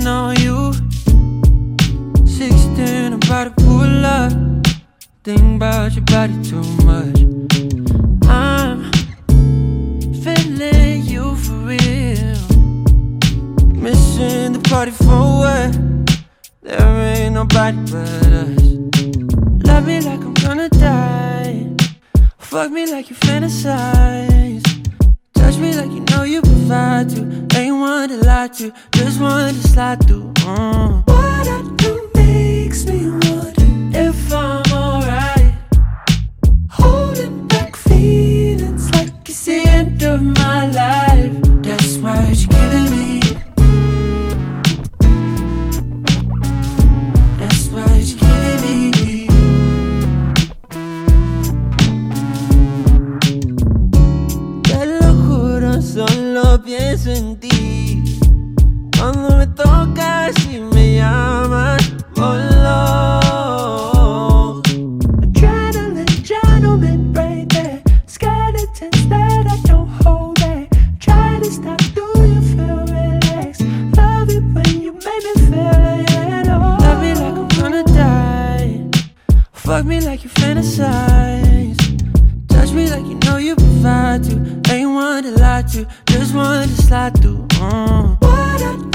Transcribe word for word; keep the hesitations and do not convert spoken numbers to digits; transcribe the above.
waiting on you. Sixteen, about to pull up. Think about your body too much. I'm feeling you for real. Missing the party for what? There ain't nobody but us. Love me like I'm gonna die. Fuck me like you fantasize. Touch me like you know you provide to. Ain't one to lie to, just one to slide through. uh. What I do makes me wonder if I'm alright. Holding back feelings like it's the end of my life. That's why you're killing me. That's why you're killing me. Te lo juro, solo pienso en ti. Cuando me tocas y me llamas, oh Lord. Adrenaline, gentleman, right there. Skeletons that I don't hold back. Try to stop, do you feel relaxed? Love it when you make me feel like that. Oh. Love me like I'm gonna die. Fuck me like you fantasize. Touch me like you know you provide to. Ain't one to lie to, just one to slide through. uh. What I